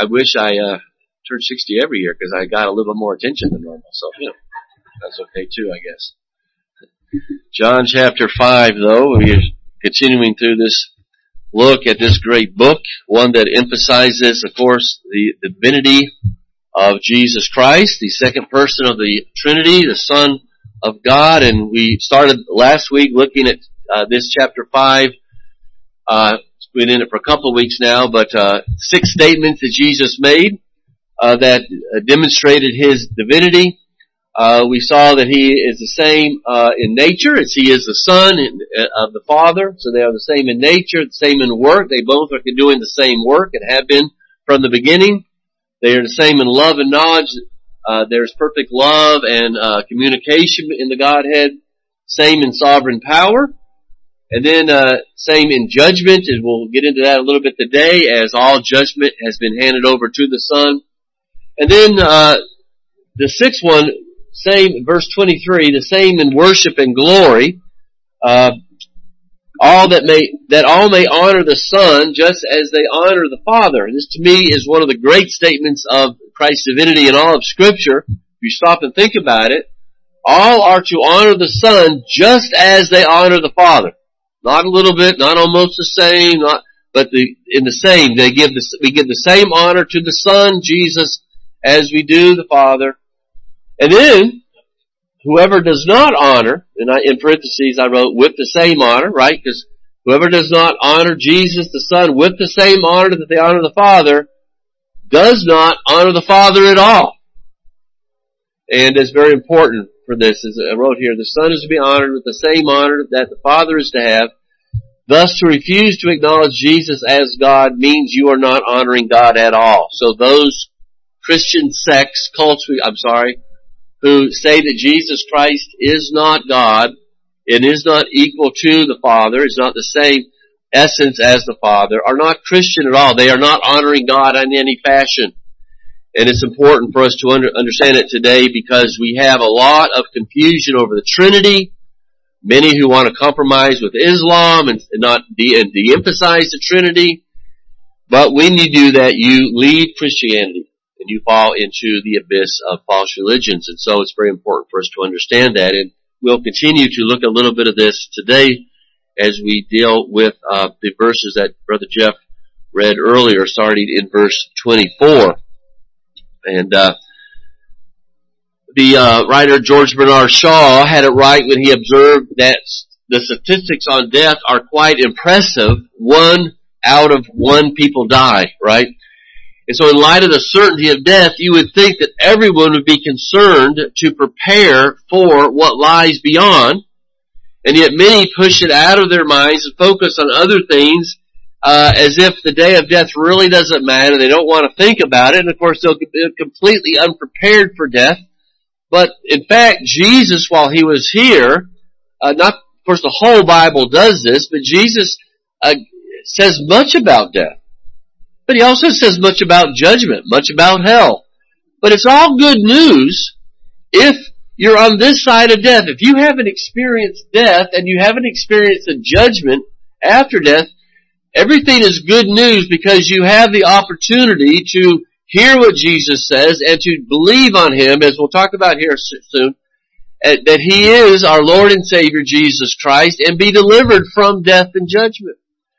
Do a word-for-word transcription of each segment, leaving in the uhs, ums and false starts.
I wish I uh, turned sixty every year because I got a little more attention than normal. So, you know, that's okay too, I guess. John chapter five, though, we are continuing through this look at this great book, one that emphasizes, of course, the divinity of Jesus Christ, the second person of the Trinity, the Son of God. And we started last week looking at uh, this chapter five. Uh, been in it for a couple of weeks now, but uh, six statements that Jesus made uh, that uh, demonstrated His divinity. Uh, we saw that He is the same uh, in nature as He is the Son in, uh, of the Father, so they are the same in nature, the same in work. They both are doing the same work and have been from the beginning. They are the same in love and knowledge. Uh, there's perfect love and uh, communication in the Godhead. Same in sovereign power. And then, uh, same in judgment, and we'll get into that a little bit today, as all judgment has been handed over to the Son. And then, uh, the sixth one, same, verse twenty-three, the same in worship and glory, uh, all that may, that all may honor the Son, just as they honor the Father. This to me is one of the great statements of Christ's divinity in all of Scripture. If you stop and think about it, all are to honor the Son just as they honor the Father. Not a little bit, not almost the same, not, but the, in the same. They give the, we give the same honor to the Son, Jesus, as we do the Father. And then, whoever does not honor, and I, in parentheses I wrote, with the same honor, right? Because whoever does not honor Jesus, the Son, with the same honor that they honor the Father, does not honor the Father at all. And it's very important for this, as I wrote here, the Son is to be honored with the same honor that the Father is to have. Thus, to refuse to acknowledge Jesus as God means you are not honoring God at all. So those Christian sects, cults, I'm sorry, who say that Jesus Christ is not God and is not equal to the Father, is not the same essence as the Father, are not Christian at all. They are not honoring God in any fashion. And it's important for us to under, understand it today because we have a lot of confusion over the Trinity. Many who want to compromise with Islam and, and not de- and de-emphasize the Trinity. But when you do that, you leave Christianity and you fall into the abyss of false religions. And so it's very important for us to understand that. And we'll continue to look a little bit of this today as we deal with uh, the verses that Brother Jeff read earlier, starting in verse twenty-four. And uh, the uh, writer George Bernard Shaw had it right when he observed that the statistics on death are quite impressive. One out of one people die, right? And so in light of the certainty of death, you would think that everyone would be concerned to prepare for what lies beyond. And yet many push it out of their minds and focus on other things Uh, as if the day of death really doesn't matter. They don't want to think about it. And of course, they'll be completely unprepared for death. But in fact, Jesus, while He was here, uh, not, of course, the whole Bible does this, but Jesus uh, says much about death. But He also says much about judgment, much about hell. But it's all good news if you're on this side of death. If you haven't experienced death and you haven't experienced the judgment after death, everything is good news because you have the opportunity to hear what Jesus says and to believe on Him, as we'll talk about here soon, that He is our Lord and Savior, Jesus Christ, and be delivered from death and judgment.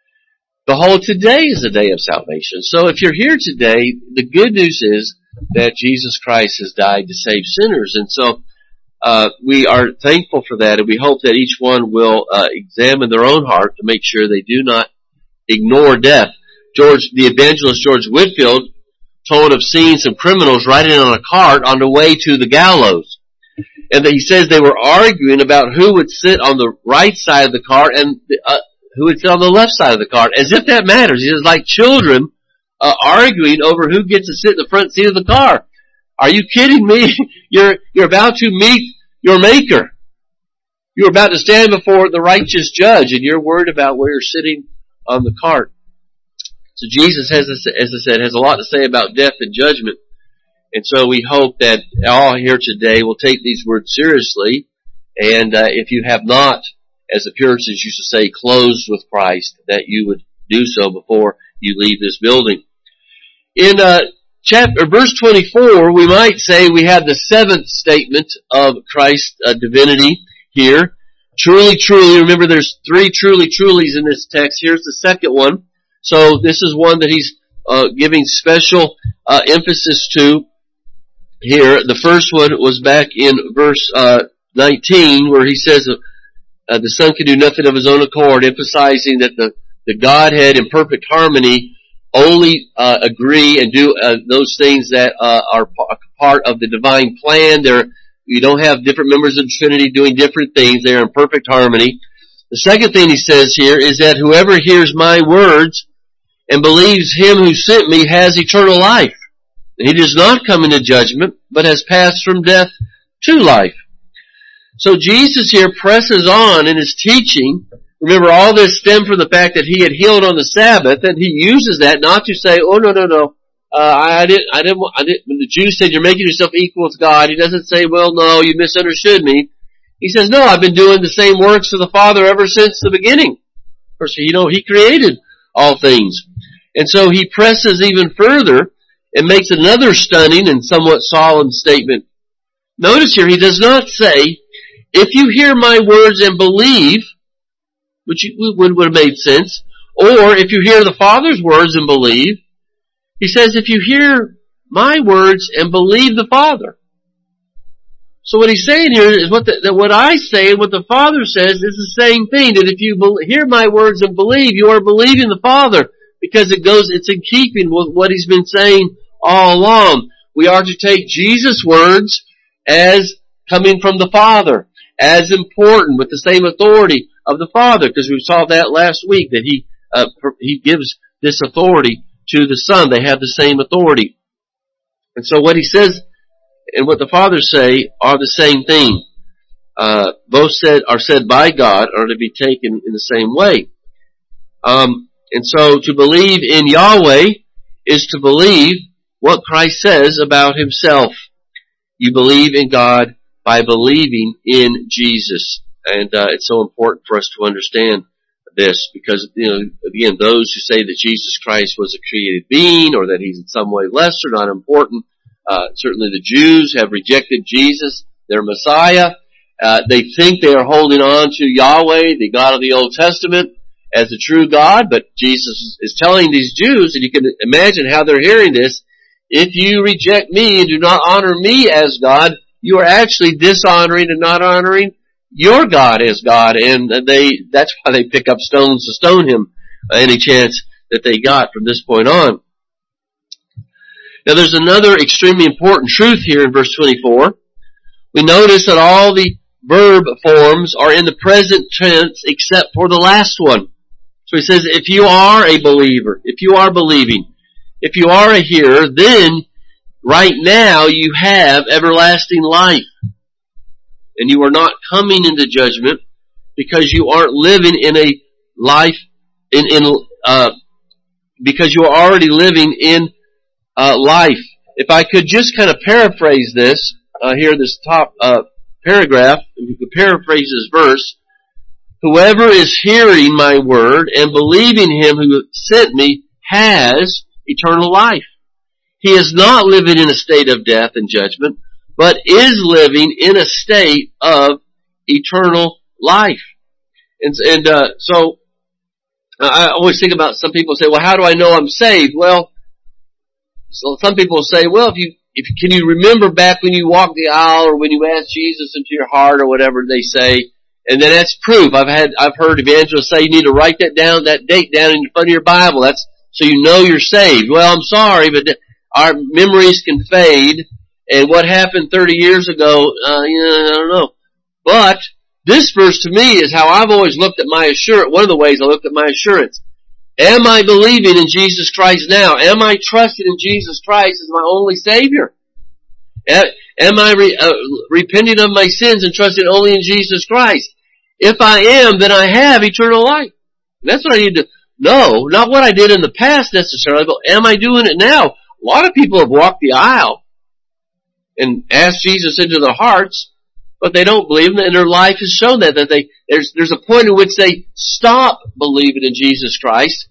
Behold, today is the day of salvation. So if you're here today, the good news is that Jesus Christ has died to save sinners. And so uh, we are thankful for that, and we hope that each one will uh, examine their own heart to make sure they do not ignore death. George, the evangelist George Whitefield, told of seeing some criminals riding on a cart on the way to the gallows. And he says they were arguing about who would sit on the right side of the cart and uh, who would sit on the left side of the cart, as if that matters. He says, like children uh, arguing over who gets to sit in the front seat of the car. Are you kidding me? You're, you're about to meet your Maker. You're about to stand before the righteous judge, and you're worried about where you're sitting on the cart. So Jesus, has, as I said, has a lot to say about death and judgment. And so we hope that all here today will take these words seriously. And uh, if you have not, as the Puritans used to say, closed with Christ, that you would do so before you leave this building. In uh, chapter verse twenty-four, we might say we have the seventh statement of Christ's uh, divinity here. Truly, truly. Remember, there's three truly, trulies in this text. Here's the second one. So this is one that he's uh, giving special uh, emphasis to here. The first one was back in verse uh, nineteen, where he says uh, the Son can do nothing of his own accord, emphasizing that the, the Godhead in perfect harmony only uh, agree and do uh, those things that uh, are p- part of the divine plan. They're, you don't have different members of the Trinity doing different things. They're in perfect harmony. The second thing he says here is that whoever hears my words and believes him who sent me has eternal life. He does not come into judgment, but has passed from death to life. So Jesus here presses on in his teaching. Remember, all this stemmed from the fact that he had healed on the Sabbath, and he uses that not to say, "Oh no, no, no, uh, I didn't, I didn't, I didn't." When the Jews said, "You're making yourself equal with God," he doesn't say, "Well, no, you misunderstood me." He says, "No, I've been doing the same works of the Father ever since the beginning." Of course, you know, he created all things, and so he presses even further and makes another stunning and somewhat solemn statement. Notice here, he does not say, "If you hear my words and believe," which would, would have made sense, or "if you hear the Father's words and believe." He says, "If you hear my words and believe the Father." So what he's saying here is what the, that what I say and what the Father says is the same thing, that if you be, hear my words and believe, you are believing the Father, because it goes, it's in keeping with what he's been saying all along. We are to take Jesus' words as coming from the Father, as important, with the same authority of the Father, because we saw that last week, that he uh, he gives this authority to the Son. They have the same authority. And so what he says and what the Father say are the same thing. Uh, both said are said by God, are to be taken in the same way. Um, and so to believe in Yahweh is to believe what Christ says about himself. You believe in God by believing in Jesus. And uh, it's so important for us to understand this, because, you know, again, those who say that Jesus Christ was a created being, or that he's in some way lesser, not important. Uh, certainly the Jews have rejected Jesus, their Messiah. Uh, they think they are holding on to Yahweh, the God of the Old Testament, as the true God, but Jesus is telling these Jews, and you can imagine how they're hearing this, if you reject me and do not honor me as God, you are actually dishonoring and not honoring your God as God, and they, that's why they pick up stones to stone him any chance that they got from this point on. Now there's another extremely important truth here in verse twenty-four. We notice that all the verb forms are in the present tense except for the last one. So he says, if you are a believer, if you are believing, if you are a hearer, then right now you have everlasting life. And you are not coming into judgment because you aren't living in a life, in, in, uh, because you are already living in, uh, life. If I could just kind of paraphrase this, uh, here, this top, uh, paragraph, if we could paraphrase this verse, whoever is hearing my word and believing him who sent me has eternal life. He is not living in a state of death and judgment, but is living in a state of eternal life. And, and uh, so, I always think about, some people say, well, how do I know I'm saved? Well, so some people say, well, if you, if can you remember back when you walked the aisle, or when you asked Jesus into your heart, or whatever they say, and then that's proof. I've had, I've heard evangelists say you need to write that down, that date down in front of your Bible. That's so you know you're saved. Well, I'm sorry, but our memories can fade, and what happened thirty years ago, uh, you know, I don't know. But this verse to me is how I've always looked at my assurance. One of the ways I looked at my assurance. Am I believing in Jesus Christ now? Am I trusting in Jesus Christ as my only Savior? Am I re, uh, repenting of my sins and trusting only in Jesus Christ? If I am, then I have eternal life. And that's what I need to know. Not what I did in the past necessarily, but am I doing it now? A lot of people have walked the aisle and asked Jesus into their hearts, but they don't believe him, and their life has shown that, that they, there's, there's a point at which they stop believing in Jesus Christ,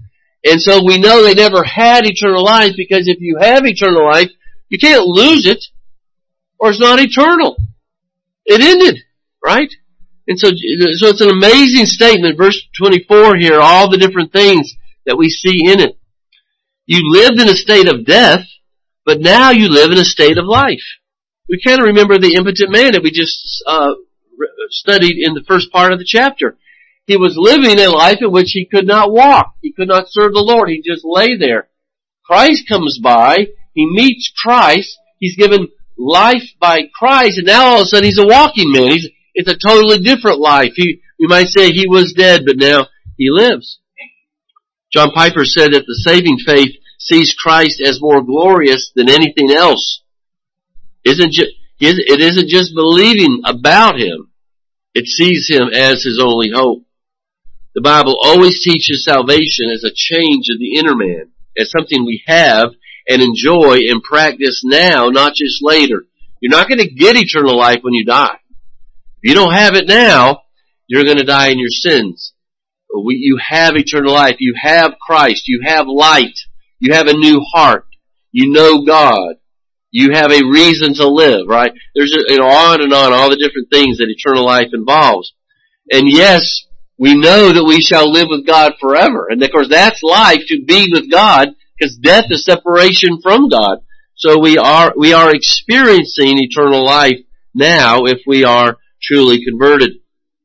And so we know they never had eternal life, because if you have eternal life, you can't lose it, or it's not eternal. It ended, right? And so, so it's an amazing statement, verse twenty-four here, all the different things that we see in it. You lived in a state of death, but now you live in a state of life. We kind of remember the impotent man that we just uh, studied in the first part of the chapter. He was living a life in which he could not walk. He could not serve the Lord. He just lay there. Christ comes by. He meets Christ. He's given life by Christ, and now all of a sudden he's a walking man. He's, it's a totally different life. He, we might say he was dead, but now he lives. John Piper said that the saving faith sees Christ as more glorious than anything else. Isn't ju- it isn't just believing about him. It sees him as his only hope. The Bible always teaches salvation as a change of the inner man, as something we have and enjoy and practice now, not just later. You're not going to get eternal life when you die. If you don't have it now, you're going to die in your sins. We, you have eternal life. You have Christ. You have light. You have a new heart. You know God. You have a reason to live, right? There's a, you know, on and on, all the different things that eternal life involves. And yes, we know that we shall live with God forever. And of course that's life, to be with God, because death is separation from God. So we are, we are experiencing eternal life now if we are truly converted.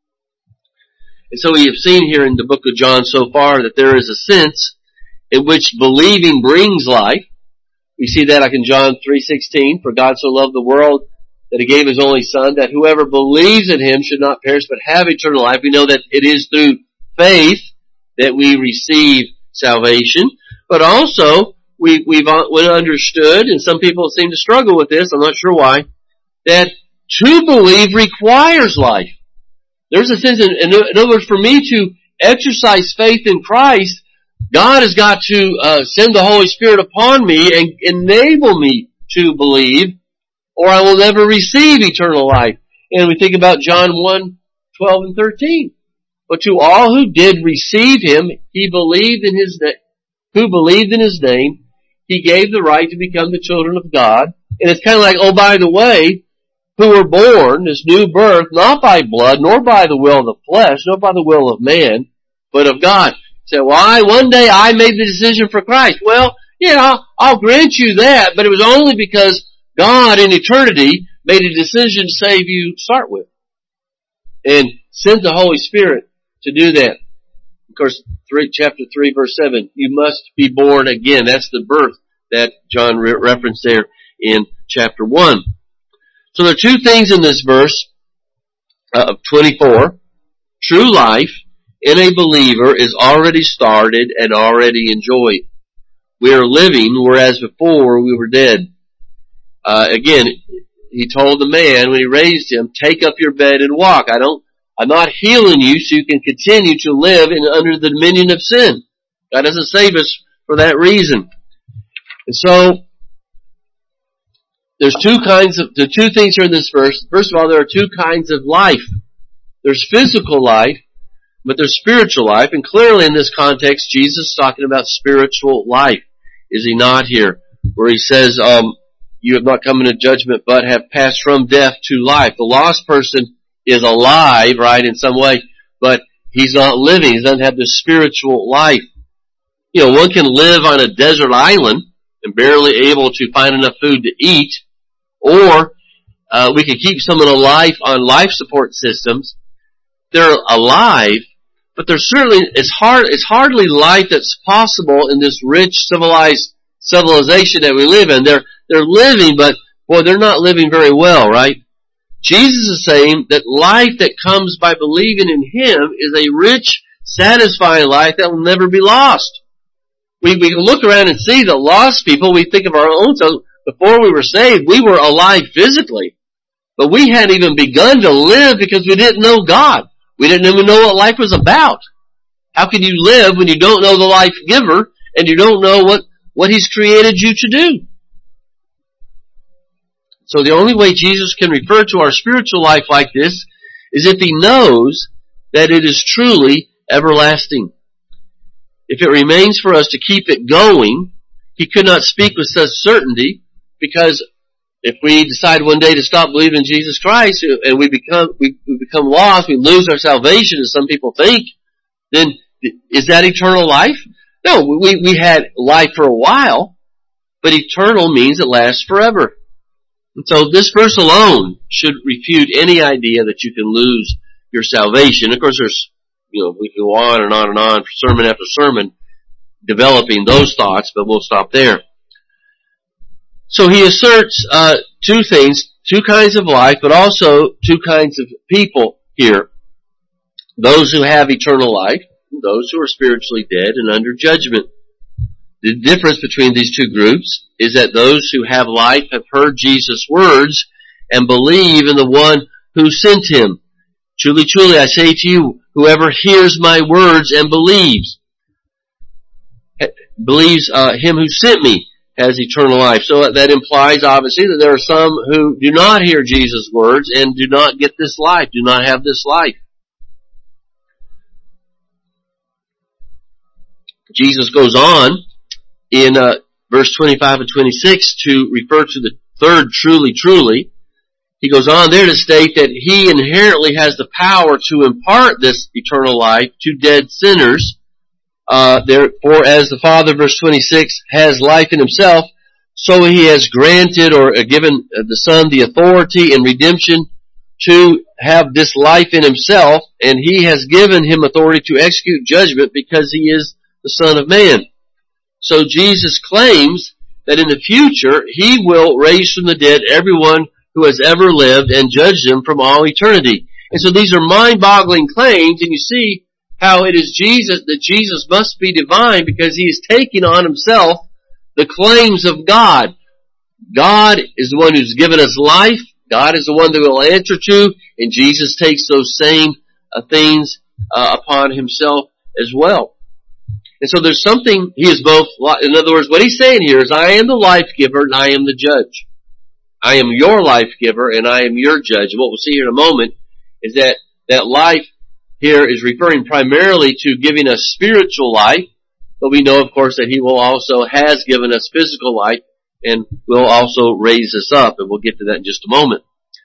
And so we have seen here in the book of John so far that there is a sense in which believing brings life. We see that like in John three sixteen, for God so loved the world that he gave his only Son, that whoever believes in him should not perish but have eternal life. We know that it is through faith that we receive salvation. But also, we, we've understood, and some people seem to struggle with this, I'm not sure why, that to believe requires life. There's a sense, in, in other words, for me to exercise faith in Christ, God has got to uh, send the Holy Spirit upon me and enable me to believe, or I will never receive eternal life. And we think about John one, twelve and thirteen. But to all who did receive him, he believed in his name, who believed in his name, he gave the right to become the children of God. And it's kind of like, oh, by the way, who were born, this new birth, not by blood, nor by the will of the flesh, nor by the will of man, but of God. Say, well, I, one day I made the decision for Christ. Well, yeah, I'll grant you that, but it was only because God in eternity made a decision to save you to start with. And sent the Holy Spirit to do that. Of course, three, chapter three, verse seven, you must be born again. That's the birth that John re- referenced there in chapter one. So there are two things in this verse uh, of twenty-four. True life in a believer is already started and already enjoyed. We are living, whereas before we were dead. Uh, again, he told the man when he raised him, take up your bed and walk. I don't, I'm not healing you so you can continue to live in under the dominion of sin. God doesn't save us for that reason. And so, there's two kinds of, the two things here in this verse. First of all, there are two kinds of life. There's physical life, but there's spiritual life. And clearly in this context, Jesus is talking about spiritual life. Is he not here? Where he says, um, you have not come into judgment, but have passed from death to life. The lost person is alive, right, in some way, but he's not living. He doesn't have the spiritual life. You know, one can live on a desert island and barely able to find enough food to eat, or uh, we can keep someone alive on life support systems. They're alive, but they're certainly, it's hard, it's hardly life that's possible in this rich, civilized civilization that we live in. They're, they're living, but boy, they're not living very well, right? Jesus is saying that life that comes by believing in him is a rich, satisfying life that will never be lost. We, we can look around and see the lost people. We think of our own selves. Before we were saved, we were alive physically, but we hadn't even begun to live because we didn't know God. We didn't even know what life was about. How can you live when you don't know the life giver and you don't know what, what he's created you to do? So the only way Jesus can refer to our spiritual life like this is if he knows that it is truly everlasting. if it remains for us to keep it going, he could not speak with such certainty, because if we decide one day to stop believing in Jesus Christ and we become we, we become lost, we lose our salvation, as some people think, then is that eternal life? No, we, we had life for a while, but eternal means it lasts forever. And so this verse alone should refute any idea that you can lose your salvation. Of course, there's, you know, we can go on and on and on, sermon after sermon, developing those thoughts, but we'll stop there. So he asserts uh, two things, two kinds of life, but also two kinds of people here. Those who have eternal life, and those who are spiritually dead and under judgment. The difference between these two groups is that those who have life have heard Jesus' words and believe in the one who sent him. Truly, truly, I say to you, whoever hears my words and believes, believes uh, him who sent me, has eternal life. So that implies, obviously, that there are some who do not hear Jesus' words and do not get this life, do not have this life. Jesus goes on in uh, verse twenty-five and twenty-six to refer to the third truly, truly. He goes on there to state that he inherently has the power to impart this eternal life to dead sinners. Uh, therefore, as the Father, verse twenty-six, has life in himself, so he has granted or given the Son the authority and redemption to have this life in himself, and he has given him authority to execute judgment because he is the Son of Man. So Jesus claims that in the future he will raise from the dead everyone who has ever lived and judge them from all eternity. And so these are mind-boggling claims, and you see how it is Jesus, that Jesus must be divine because he is taking on himself the claims of God. God is the one who's given us life. God is the one that we'll answer to, and Jesus takes those same uh, things uh, upon himself as well. And so there's something, he is both, in other words, what he's saying here is, I am the life giver and I am the judge. I am your life giver and I am your judge. And what we'll see here in a moment is that that life here is referring primarily to giving us spiritual life, but we know, of course, that he will also has given us physical life and will also raise us up, and we'll get to that in just a moment.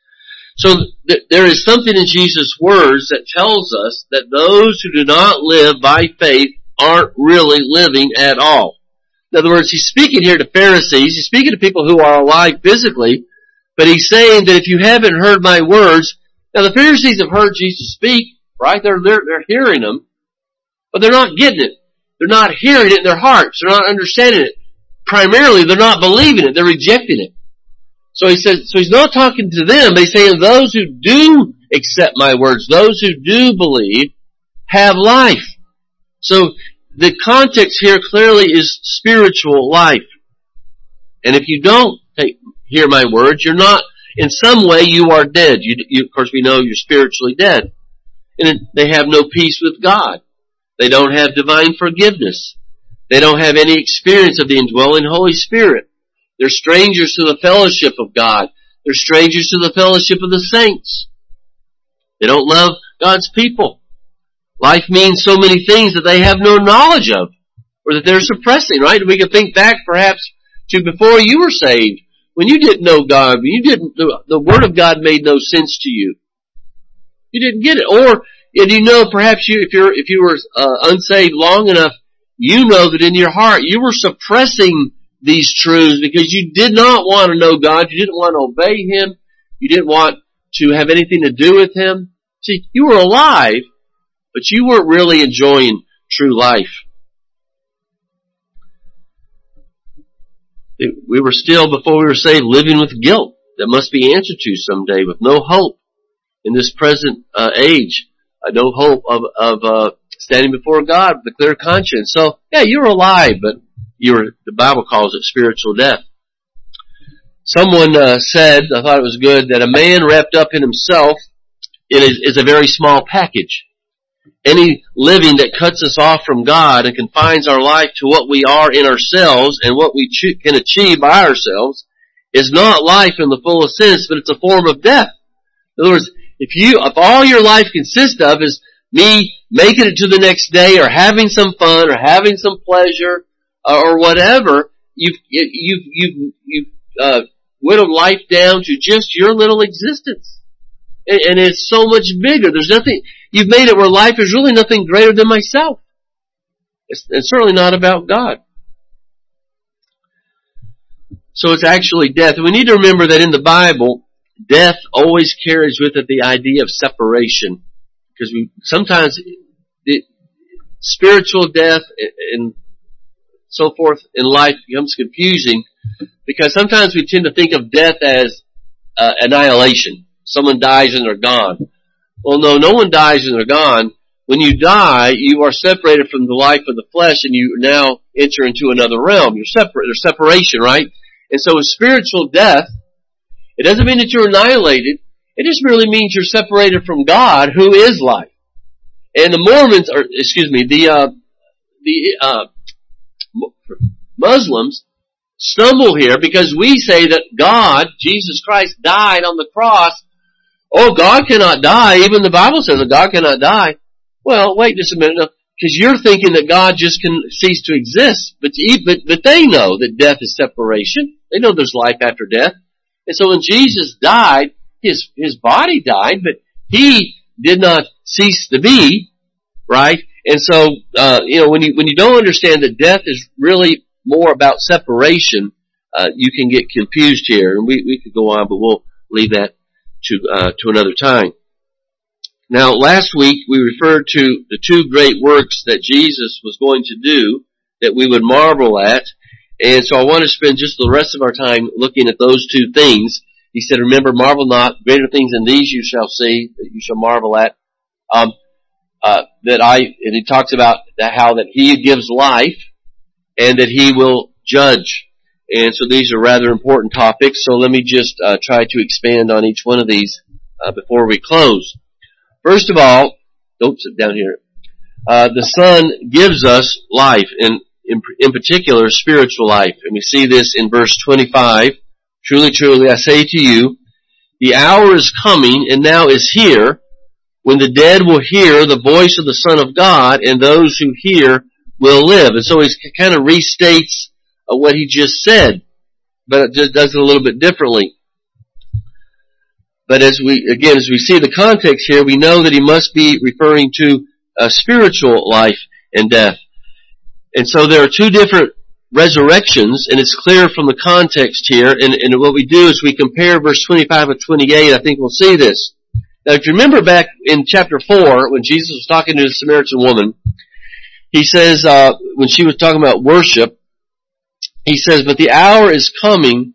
So th- there is something in Jesus' words that tells us that those who do not live by faith aren't really living at all. In other words, he's speaking here to Pharisees, he's speaking to people who are alive physically, but he's saying that if you haven't heard my words, now the Pharisees have heard Jesus speak, right? They're, they're, they're hearing him, but they're not getting it. They're not hearing it in their hearts. They're not understanding it. Primarily, they're not believing it. They're rejecting it. So he says, so he's not talking to them, but he's saying those who do accept my words, those who do believe, have life. So the context here clearly is spiritual life. And if you don't take, hear my words, you're not, in some way you are dead. You, you, of course we know you're spiritually dead. And they have no peace with God. They don't have divine forgiveness. They don't have any experience of the indwelling Holy Spirit. They're strangers to the fellowship of God. They're strangers to the fellowship of the saints. They don't love God's people. Life means so many things that they have no knowledge of, or that they're suppressing, right? We can think back perhaps to before you were saved, when you didn't know God, when you didn't, the, the Word of God made no sense to you. You didn't get it. Or, and you know, perhaps you, if you're, if you were uh, unsaved long enough, you know that in your heart you were suppressing these truths because you did not want to know God, you didn't want to obey Him, you didn't want to have anything to do with Him. See, you were alive, but you weren't really enjoying true life. We were still, before we were saved, living with guilt that must be answered to someday, with no hope in this present uh, age, uh, no hope of, of uh, standing before God with a clear conscience. So, yeah, you were alive, but you were, the Bible calls it spiritual death. Someone uh, said, I thought it was good, that a man wrapped up in himself is, is a very small package. Any living that cuts us off from God and confines our life to what we are in ourselves and what we ch- can achieve by ourselves is not life in the fullest sense, but it's a form of death. In other words, if you, if all your life consists of is me making it to the next day or having some fun or having some pleasure or whatever, you've, you've, you've, you've, uh, whittled life down to just your little existence. And, and it's so much bigger. There's nothing, you've made it where life is really nothing greater than myself. It's, it's certainly not about God. So it's actually death. And we need to remember that in the Bible, death always carries with it the idea of separation. Because we, sometimes it, spiritual death and so forth in life becomes confusing because sometimes we tend to think of death as uh, annihilation. Someone dies and they're gone. Well, no, no one dies and they're gone. When you die, you are separated from the life of the flesh and you now enter into another realm. You're separate. There's separation, right? And so with spiritual death, it doesn't mean that you're annihilated. It just merely means you're separated from God, who is life. And the Mormons, or excuse me, the uh, the uh, Muslims stumble here because we say that God, Jesus Christ, died on the cross. Oh, God cannot die. Even the Bible says that God cannot die. Well, wait just a minute, because you're thinking that God just can cease to exist. But but but they know that death is separation. They know there's life after death. And so when Jesus died, his his body died, but he did not cease to be, right? And so, uh, you know, when you when you don't understand that death is really more about separation, uh, you can get confused here. And we we could go on, but we'll leave that to uh, to another time. Now, last week we referred to the two great works that Jesus was going to do that we would marvel at. And so I want to spend just the rest of our time looking at those two things. He said, remember, marvel not, greater things than these you shall see, that you shall marvel at. Um, uh, that I, and he talks about that how that he gives life and that he will judge. And so these are rather important topics. So let me just uh, try to expand on each one of these uh, before we close. First of all, don't sit down here. Uh, the Son gives us life, and in, in particular, spiritual life. And we see this in verse twenty-five. Truly, truly, I say to you, the hour is coming, and now is here, when the dead will hear the voice of the Son of God, and those who hear will live. And so he kind of restates uh, what he just said, but it just does it a little bit differently. But as we, again, as we see the context here, we know that he must be referring to uh, spiritual life and death. And so there are two different resurrections, and it's clear from the context here. And, and what we do is we compare verse twenty-five and twenty-eight. I think we'll see this. Now, if you remember back in chapter four, when Jesus was talking to the Samaritan woman, he says, uh, when she was talking about worship, he says, but the hour is coming,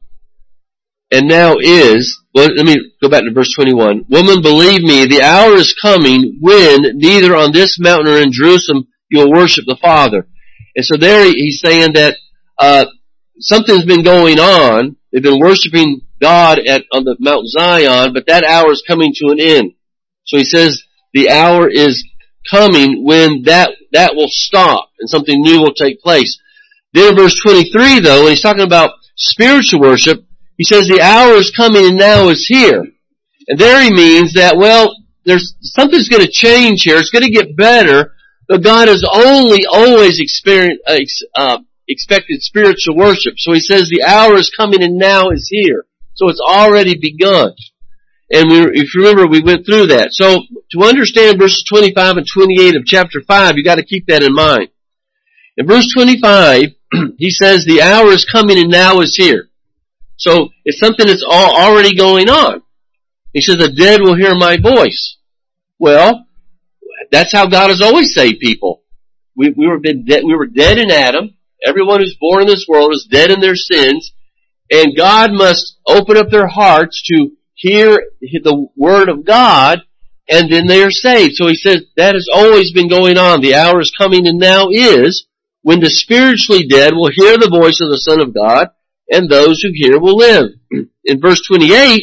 and now is, well, let me go back to verse twenty-one. Woman, believe me, the hour is coming when neither on this mountain or in Jerusalem you'll worship the Father. And so there he's saying that uh something's been going on. They've been worshiping God at on the Mount Zion, but that hour is coming to an end. So he says the hour is coming when that that will stop and something new will take place. Then in verse twenty-three, though, when he's talking about spiritual worship, he says the hour is coming and now is here. And there he means that, well, there's something's going to change here. It's going to get better. But God has only always experienced, uh, expected spiritual worship. So he says the hour is coming and now is here. So it's already begun. And we, if you remember, we went through that. So to understand verses twenty-five and twenty-eight of chapter five, you got to keep that in mind. In verse twenty-five, he says the hour is coming and now is here. So it's something that's all already going on. He says the dead will hear my voice. Well, that's how God has always saved people. We, we were dead, we were dead in Adam. Everyone who's born in this world is dead in their sins. And God must open up their hearts to hear the word of God, and then they are saved. So he says that has always been going on. The hour is coming and now is when the spiritually dead will hear the voice of the Son of God, and those who hear will live. In verse twenty-eight,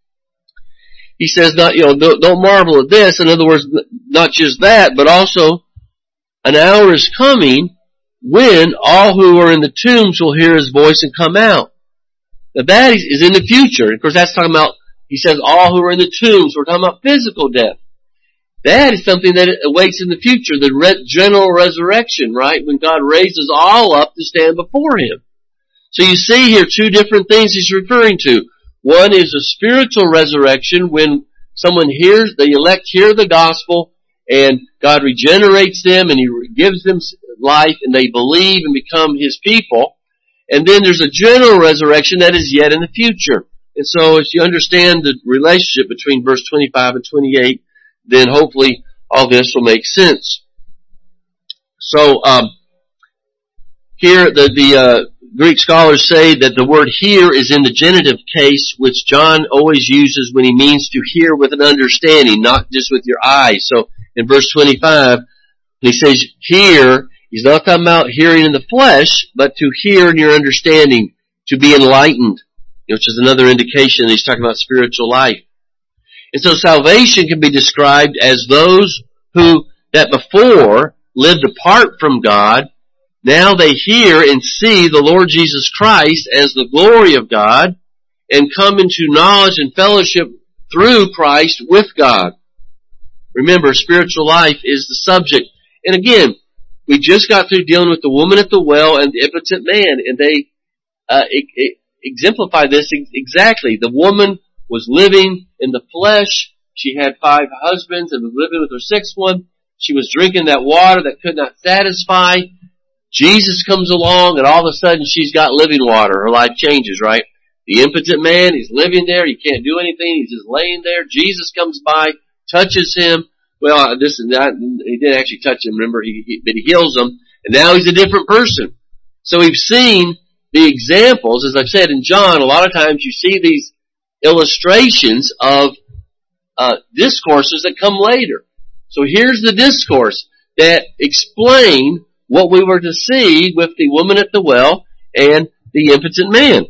he says, "Not you know, don't, don't marvel at this." In other words, not just that, but also an hour is coming when all who are in the tombs will hear his voice and come out. Now that is in the future. Of course, that's talking about. He says all who are in the tombs. We're talking about physical death. That is something that awaits in the future, the re- general resurrection, right? When God raises all up to stand before Him. So you see here two different things He's referring to. One is a spiritual resurrection when someone hears, the elect hear the gospel and God regenerates them and He gives them life and they believe and become His people. And then there's a general resurrection that is yet in the future. And so as you understand the relationship between verse twenty-five and twenty-eight, then hopefully all this will make sense. So um, here the, the uh, Greek scholars say that the word hear is in the genitive case, which John always uses when he means to hear with an understanding, not just with your eyes. So in verse twenty-five, he says hear, he's not talking about hearing in the flesh, but to hear in your understanding, to be enlightened, which is another indication that he's talking about spiritual life. And so salvation can be described as those who, that before lived apart from God, now they hear and see the Lord Jesus Christ as the glory of God and come into knowledge and fellowship through Christ with God. Remember, spiritual life is the subject. And again, we just got through dealing with the woman at the well and the impotent man, and they uh, it, it exemplify this exactly. The woman was living in the flesh. She had five husbands and was living with her sixth one. She was drinking that water that could not satisfy. Jesus comes along and all of a sudden she's got living water. Her life changes, right? The impotent man, he's living there. He can't do anything. He's just laying there. Jesus comes by, touches him. Well, this and that, he didn't actually touch him, remember, he, he, but he heals him. And now he's a different person. So we've seen the examples, as I've said in John, a lot of times you see these illustrations of uh, discourses that come later. So here's the discourse that explain what we were to see with the woman at the well and the impotent man.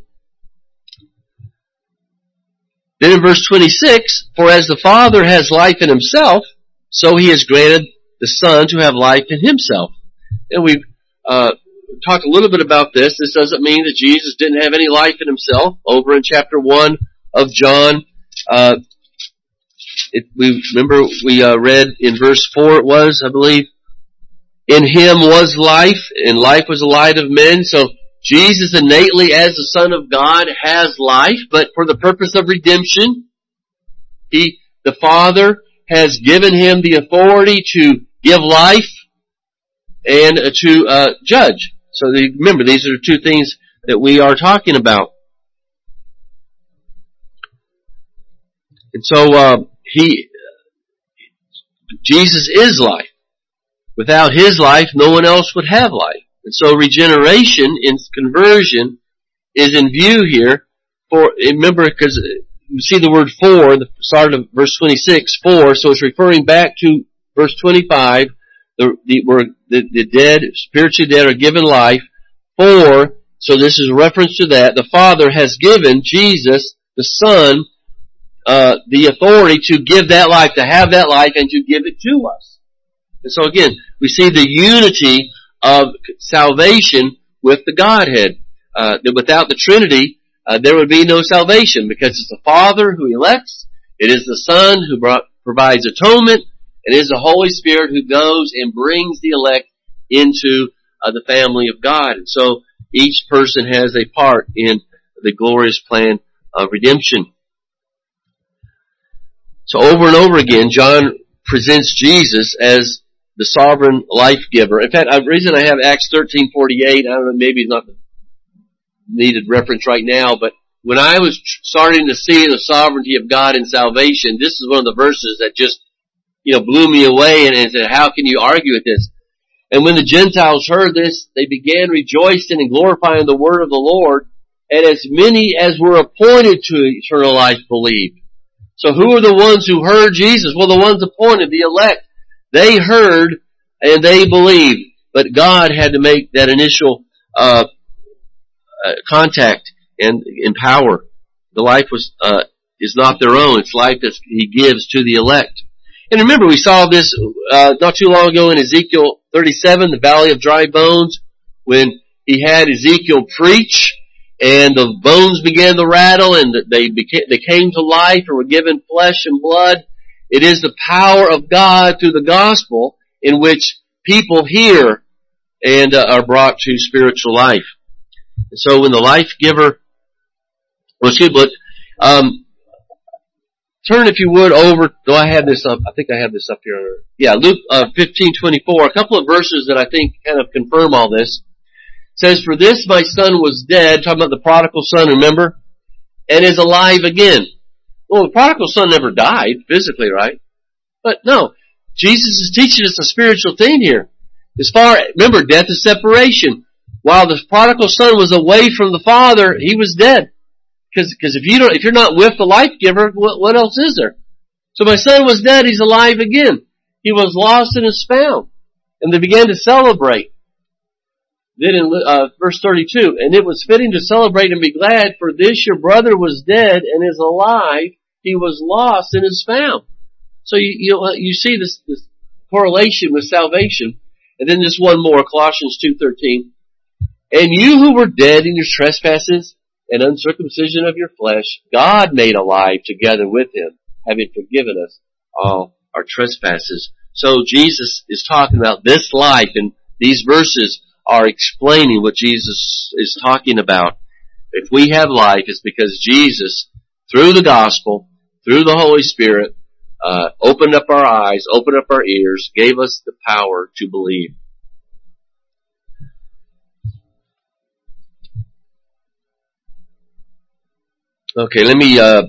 Then in verse twenty-six, for as the Father has life in Himself, so He has granted the Son to have life in Himself. And we've uh, talked a little bit about this. This doesn't mean that Jesus didn't have any life in Himself. Over in chapter one of John, uh, it, we remember we uh, read in verse four it was, I believe, in Him was life, and life was the light of men. So Jesus innately as the Son of God has life, but for the purpose of redemption, He, the Father, has given Him the authority to give life and to uh, judge. So the, remember, these are two things that we are talking about. And so uh, He, Jesus is life. Without His life, no one else would have life. And so regeneration in conversion is in view here. For remember, because you see the word for in the start of verse twenty-six, for, so it's referring back to verse twenty-five, the, the, where the, the dead, spiritually dead are given life. For, so this is a reference to that, the Father has given Jesus, the Son, uh, the authority to give that life, to have that life, and to give it to us. And so again, we see the unity of salvation with the Godhead. Uh, that without the Trinity, uh, there would be no salvation, because it's the Father who elects, it is the Son who brought, provides atonement, and it is the Holy Spirit who goes and brings the elect into uh, the family of God. And so each person has a part in the glorious plan of redemption. So over and over again, John presents Jesus as the sovereign life giver. In fact, the reason I have Acts thirteen forty-eight, I don't know, maybe it's not the needed reference right now, but when I was starting to see the sovereignty of God in salvation, this is one of the verses that just, you know, blew me away and, and said, how can you argue with this? And when the Gentiles heard this, they began rejoicing and glorifying the word of the Lord, and as many as were appointed to eternal life believed. So who are the ones who heard Jesus? Well, the ones appointed, the elect. They heard and they believed, but God had to make that initial uh, uh contact and empower. The life was uh is not their own; it's life that He gives to the elect. And remember, we saw this uh not too long ago in Ezekiel thirty-seven, the Valley of Dry Bones, when He had Ezekiel preach, and the bones began to rattle, and they became they came to life and were given flesh and blood. It is the power of God through the gospel in which people hear and uh, are brought to spiritual life. And so when the life giver, well, excuse me, um, turn if you would over, do I have this up? I think I have this up here. Yeah, Luke uh, fifteen twenty-four, a couple of verses that I think kind of confirm all this. It says, for this my son was dead, talking about the prodigal son, remember? And is alive again. Well, the prodigal son never died physically, right? But no, Jesus is teaching us a spiritual thing here. As far, remember, death is separation. While the prodigal son was away from the father, he was dead. Because because if you don't, if you're not with the life giver, what, what else is there? So my son was dead; he's alive again. He was lost and is found, and they began to celebrate. Then in uh, verse thirty-two, and it was fitting to celebrate and be glad, for this your brother was dead and is alive; he was lost and is found. So you you, you see this, this correlation with salvation, and then just one more, Colossians two thirteen. And you who were dead in your trespasses and uncircumcision of your flesh, God made alive together with him, having forgiven us all our trespasses. So Jesus is talking about this life, and these verses are explaining what Jesus is talking about. If we have life, it's because Jesus, through the gospel, through the Holy Spirit, uh, opened up our eyes, opened up our ears, gave us the power to believe. Okay, let me, uh,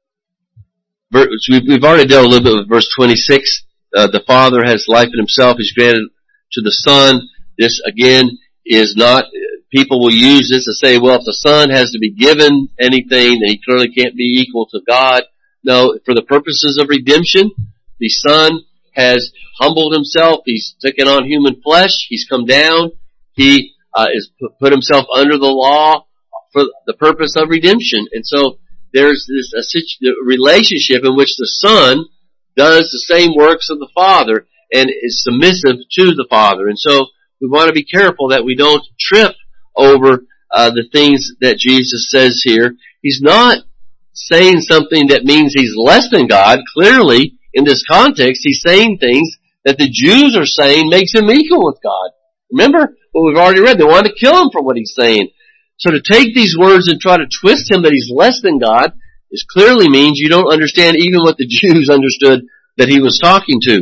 we've already dealt a little bit with verse twenty-six. Uh, the Father has life in himself. He's granted to the Son. This, again, is not, people will use this to say, well, if the Son has to be given anything, then he clearly can't be equal to God. No, for the purposes of redemption, the Son has humbled himself. He's taken on human flesh. He's come down. He uh, is put himself under the law for the purpose of redemption. And so there's this a situ- relationship in which the Son does the same works of the Father and is submissive to the Father. And so we want to be careful that we don't trip over uh, the things that Jesus says here. He's not saying something that means he's less than God. Clearly, in this context, he's saying things that the Jews are saying makes him equal with God. Remember what we've already read. They wanted to kill him for what he's saying. So to take these words and try to twist him that he's less than God is clearly means you don't understand even what the Jews understood that he was talking to.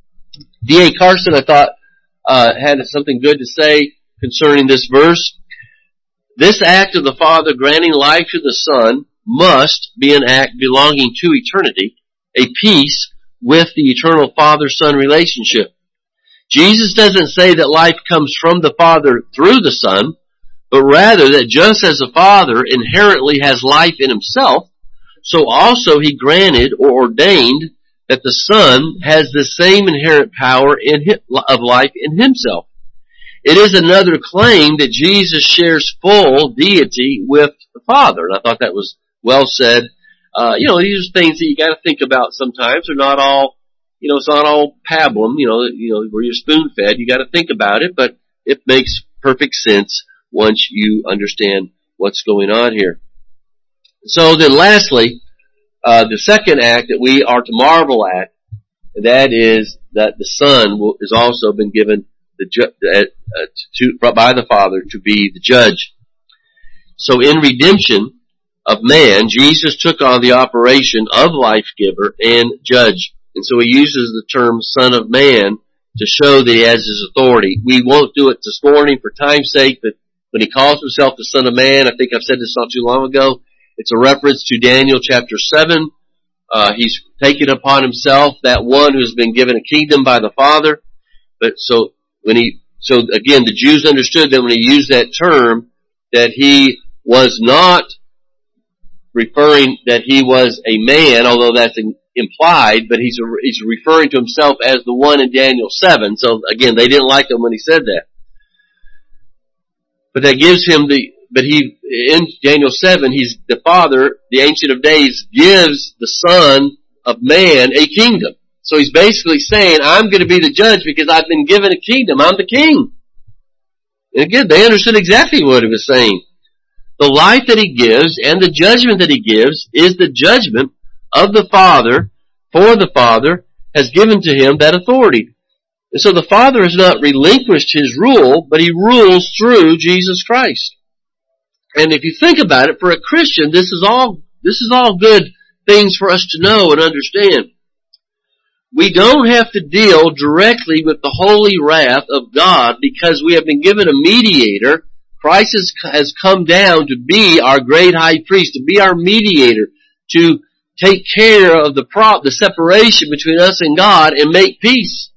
D A Carson, I thought, uh, had something good to say concerning this verse. This act of the Father granting life to the Son must be an act belonging to eternity, a piece with the eternal Father-Son relationship. Jesus doesn't say that life comes from the Father through the Son, but rather that just as the Father inherently has life in himself, so also he granted or ordained that the Son has the same inherent power in his, of life in himself. It is another claim that Jesus shares full deity with the Father. And I thought that was well said. Uh, you know, these are things that you got to think about sometimes. They're not all, you know, it's not all pablum, you know, you know, where you're spoon-fed. You got to think about it, but it makes perfect sense once you understand what's going on here. So then lastly, uh, the second act that we are to marvel at, and that is that the Son will, has also been given the ju- uh, to, by the Father to be the judge. So in redemption of man, Jesus took on the operation of life giver and judge. And so he uses the term Son of Man to show that he has his authority. We won't do it this morning for time's sake, but when he calls himself the Son of Man, I think I've said this not too long ago, it's a reference to Daniel chapter seven. Uh, he's taken upon himself that one who's been given a kingdom by the Father. But so when he, so again, the Jews understood that when he used that term, that he was not referring that he was a man, although that's implied, but he's, a, he's referring to himself as the one in Daniel seven. So again, they didn't like him when he said that. But that gives him the, but he, in Daniel seven, he's the Father, the Ancient of Days, gives the Son of Man a kingdom. So he's basically saying, I'm going to be the judge because I've been given a kingdom. I'm the king. And again, they understood exactly what he was saying. The life that he gives and the judgment that he gives is the judgment of the Father For the Father has given to him that authority. And so the Father has not relinquished his rule, but he rules through Jesus Christ. And if you think about it, for a Christian, this is all, this is all good things for us to know and understand. We don't have to deal directly with the holy wrath of God because we have been given a mediator. Christ has, has come down to be our great high priest, to be our mediator, to take care of the pro- the separation between us and God and make peace.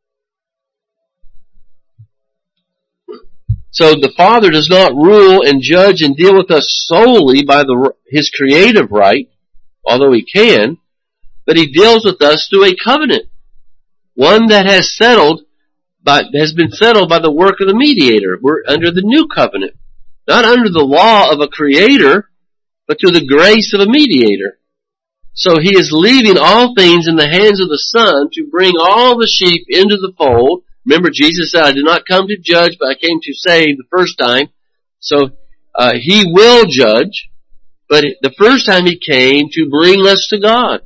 So the Father does not rule and judge and deal with us solely by the, his creative right, although he can, but he deals with us through a covenant, one that has settled, by, has been settled by the work of the mediator. We're under the new covenant, not under the law of a creator, but through the grace of a mediator. So he is leaving all things in the hands of the Son to bring all the sheep into the fold. Remember, Jesus said, I did not come to judge, but I came to save the first time. So uh, he will judge, but the first time he came to bring us to God.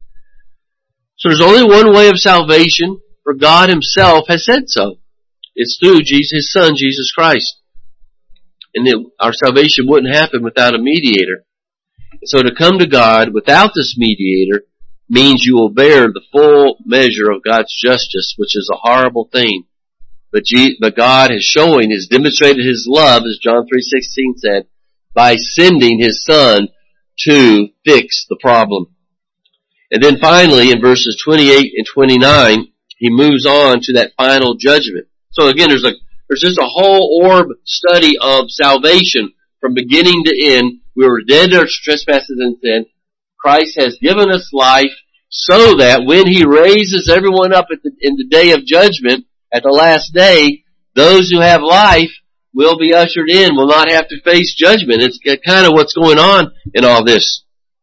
So there's only one way of salvation, for God himself has said so. It's through Jesus, his Son, Jesus Christ. And it, our salvation wouldn't happen without a mediator. So to come to God without this mediator means you will bear the full measure of God's justice, which is a horrible thing. But, G, but God has shown, has demonstrated his love, as John three sixteen said, by sending his Son to fix the problem. And then finally, in verses twenty-eight and twenty-nine, he moves on to that final judgment. So again, there's a there's just a whole orb study of salvation from beginning to end. We were dead in our trespasses and sin. Christ has given us life so that when he raises everyone up at the, in the day of judgment, at the last day, those who have life will be ushered in, will not have to face judgment. It's kind of what's going on in all this.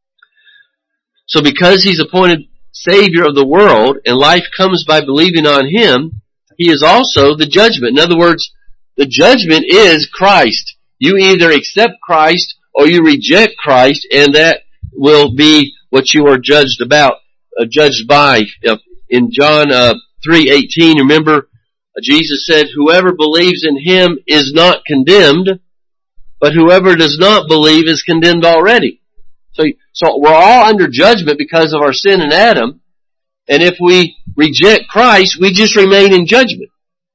So because he's appointed Savior of the world, and life comes by believing on him, he is also the judgment. In other words, the judgment is Christ. You either accept Christ or you reject Christ, and that will be what you are judged about, uh, judged by. Uh, in John uh, three eighteen, remember, uh, Jesus said, whoever believes in him is not condemned, but whoever does not believe is condemned already. So, so we're all under judgment because of our sin in Adam, and if we reject Christ, we just remain in judgment.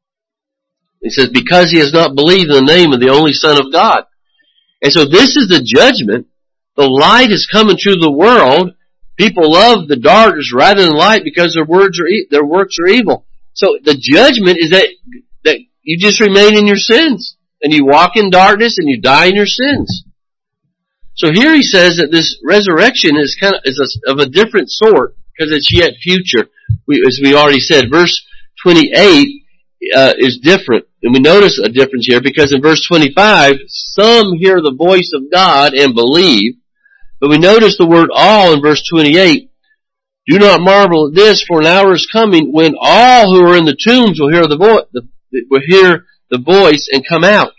He says, because he has not believed in the name of the only Son of God. And so this is the judgment. The light is coming to the world. People love the darkness rather than light because their words are e- their works are evil. So the judgment is that that you just remain in your sins, and you walk in darkness, and you die in your sins. So here he says that this resurrection is kind of is a, of a different sort because it's yet future. We, as we already said, verse twenty-eight uh, is different. And we notice a difference here because in verse twenty-five, some hear the voice of God and believe. But we notice the word all in verse twenty-eight. Do not marvel at this, for an hour is coming when all who are in the tombs will hear the voice, will hear the voice and come out.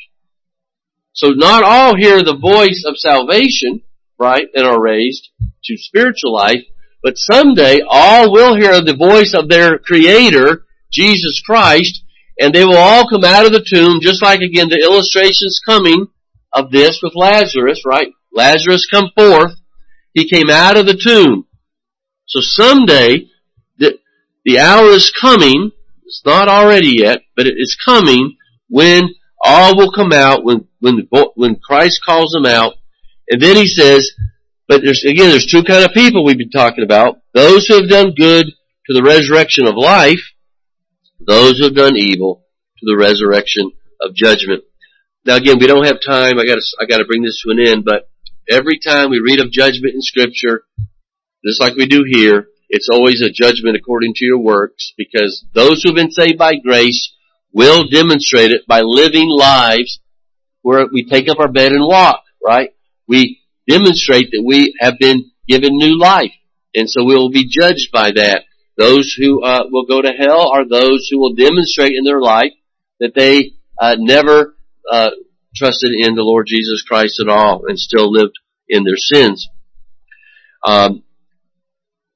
So not all hear the voice of salvation, right, and are raised to spiritual life, but someday all will hear the voice of their Creator, Jesus Christ, and they will all come out of the tomb, just like, again, the illustrations coming of this with Lazarus, right? Lazarus come forth. He came out of the tomb. So someday, the, the hour is coming. It's not already yet, but it is coming when all will come out, when, when, when Christ calls them out. And then he says, but there's, again, there's two kind of people we've been talking about. Those who have done good to the resurrection of life, those who have done evil to the resurrection of judgment. Now again, we don't have time. I gotta, I gotta bring this to an end, but every time we read of judgment in Scripture, just like we do here, it's always a judgment according to your works, because those who have been saved by grace will demonstrate it by living lives where we take up our bed and walk, right? We demonstrate that we have been given new life, and so we will be judged by that. Those who uh, will go to hell are those who will demonstrate in their life that they uh, never uh, trusted in the Lord Jesus Christ at all and still lived in their sins. Um,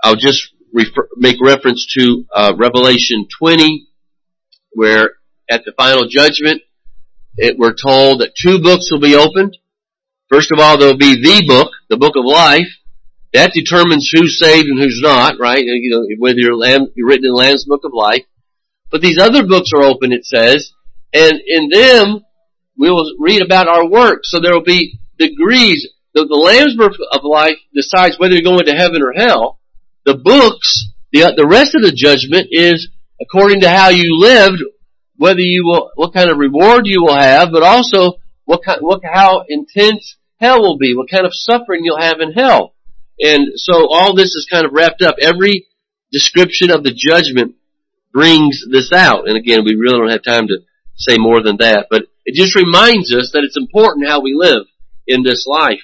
I'll just refer, make reference to uh, Revelation twenty, where at the final judgment, it, we're told that two books will be opened. First of all, there will be the book, the book of life. That determines who's saved and who's not, right? You know, whether you're, lamb, you're written in the Lamb's book of life. But these other books are open, it says, and in them we will read about our works. So there will be degrees. The, the Lamb's book of life decides whether you're going to heaven or hell. The books, the the rest of the judgment is according to how you lived, whether you will, what kind of reward you will have, but also what kind, what how intense hell will be, what kind of suffering you'll have in hell. And so all this is kind of wrapped up. Every description of the judgment brings this out. And again, we really don't have time to say more than that. But it just reminds us that it's important how we live in this life.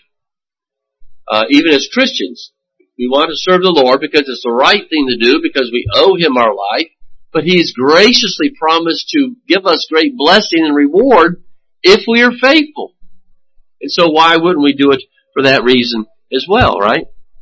Uh, even as Christians, we want to serve the Lord because it's the right thing to do, because we owe Him our life. But He's graciously promised to give us great blessing and reward if we are faithful. And so why wouldn't we do it for that reason as well, right?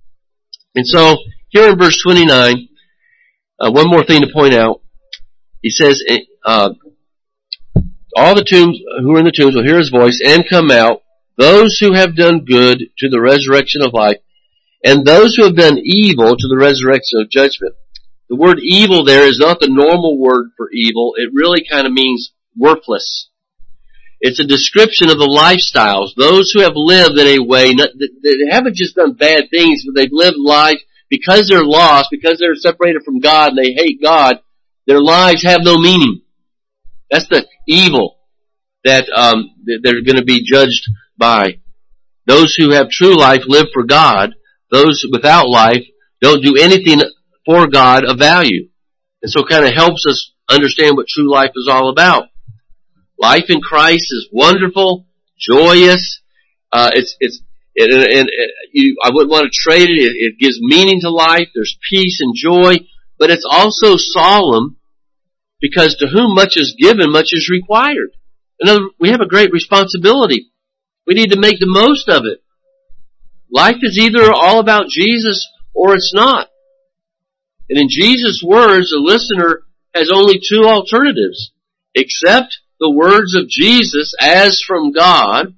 And so, here in verse twenty-nine, uh, one more thing to point out. He says, uh, all the tombs, who are in the tombs will hear His voice and come out, those who have done good to the resurrection of life, and those who have done evil to the resurrection of judgment. The word evil there is not the normal word for evil. It really kind of means worthless. It's a description of the lifestyles. Those who have lived in a way, not, they haven't just done bad things, but they've lived life because they're lost, because they're separated from God and they hate God, their lives have no meaning. That's the evil that um, they're going to be judged by. Those who have true life live for God. Those without life don't do anything for God of value. And so it kind of helps us understand what true life is all about. Life in Christ is wonderful, joyous. Uh, it's it's it, and, and you, I wouldn't want to trade it. it. It gives meaning to life. There's peace and joy, but it's also solemn because to whom much is given, much is required. In other words, we have a great responsibility. We need to make the most of it. Life is either all about Jesus or it's not. And in Jesus' words, the listener has only two alternatives: accept the words of Jesus as from God,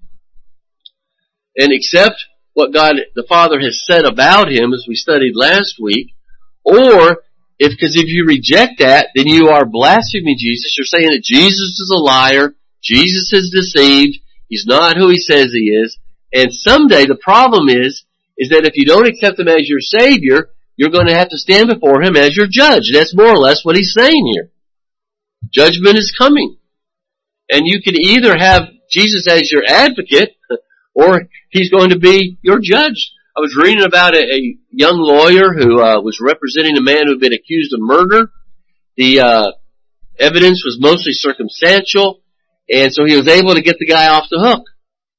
and accept what God the Father has said about Him, as we studied last week, or if, because if you reject that, then you are blaspheming Jesus. You're saying that Jesus is a liar, Jesus is deceived, He's not who He says He is, and someday the problem is, is that if you don't accept Him as your Savior, you're going to have to stand before Him as your judge. That's more or less what He's saying here. Judgment is coming. And you can either have Jesus as your advocate, or He's going to be your judge. I was reading about a, a young lawyer who uh, was representing a man who had been accused of murder. The uh, evidence was mostly circumstantial, and so he was able to get the guy off the hook.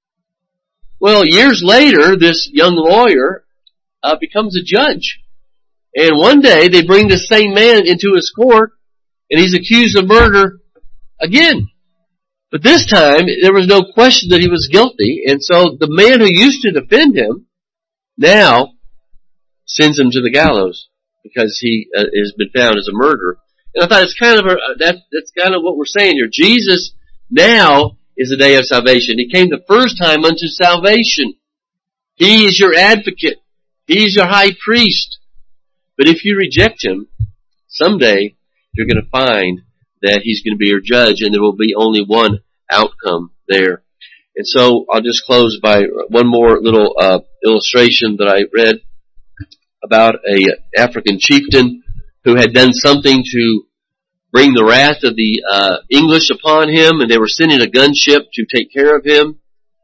Well, years later, this young lawyer uh, becomes a judge. And one day, they bring the same man into his court, and he's accused of murder again. But this time, there was no question that he was guilty, and so the man who used to defend him now sends him to the gallows because he uh, has been found as a murderer. And I thought it's kind of a, that, that's kind of what we're saying here. Jesus now is the day of salvation. He came the first time unto salvation. He is your advocate. He is your high priest. But if you reject Him, someday you're going to find that He's going to be your judge, and there will be only one outcome there. And so I'll just close by one more little uh, illustration that I read about a African chieftain who had done something to bring the wrath of the uh, English upon him, and they were sending a gunship to take care of him.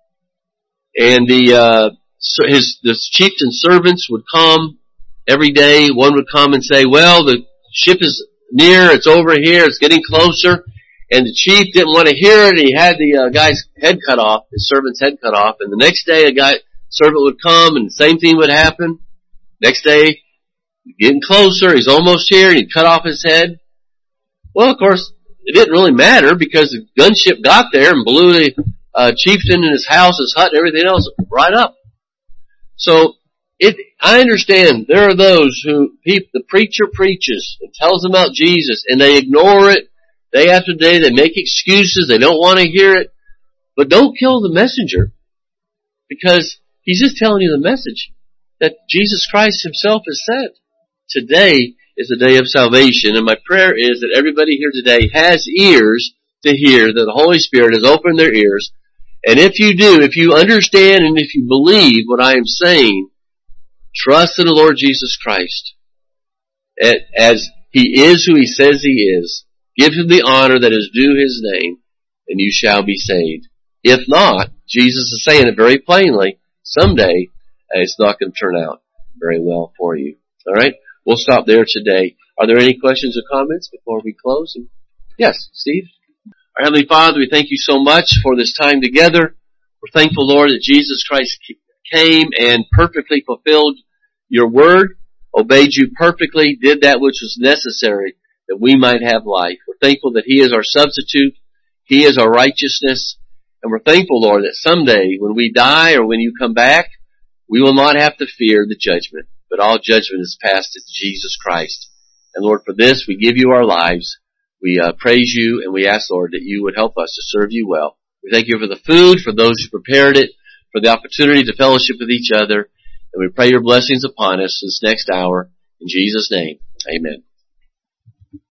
And the uh, his the chieftain's servants would come every day. One would come and say, "Well, the ship is near, it's over here, it's getting closer." And the chief didn't want to hear it. He had the uh, guy's head cut off, his servant's head cut off. And the next day, a guy servant would come, and the same thing would happen. Next day, getting closer, he's almost here, and he'd cut off his head. Well, of course, it didn't really matter because the gunship got there and blew the uh, chieftain and his house, his hut, and everything else right up. So it, I understand there are those who, people, the preacher preaches and tells them about Jesus and they ignore it day after day. They make excuses. They don't want to hear it. But don't kill the messenger, because he's just telling you the message that Jesus Christ himself has said. Today is the day of salvation, and my prayer is that everybody here today has ears to hear, that the Holy Spirit has opened their ears. And if you do, if you understand and if you believe what I am saying, trust in the Lord Jesus Christ as he is who he says he is. Give him the honor that is due his name, and you shall be saved. If not, Jesus is saying it very plainly, someday it's not going to turn out very well for you. All right? We'll stop there today. Are there any questions or comments before we close? Yes, Steve? Our Heavenly Father, we thank you so much for this time together. We're thankful, Lord, that Jesus Christ came and perfectly fulfilled your word, obeyed you perfectly, did that which was necessary that we might have life. We're thankful that he is our substitute. He is our righteousness. And we're thankful, Lord, that someday when we die or when you come back, we will not have to fear the judgment, but all judgment is passed to Jesus Christ. And Lord, for this, we give you our lives. We uh, praise you, and we ask, Lord, that you would help us to serve you well. We thank you for the food, for those who prepared it, for the opportunity to fellowship with each other. And we pray your blessings upon us this next hour. In Jesus' name, amen.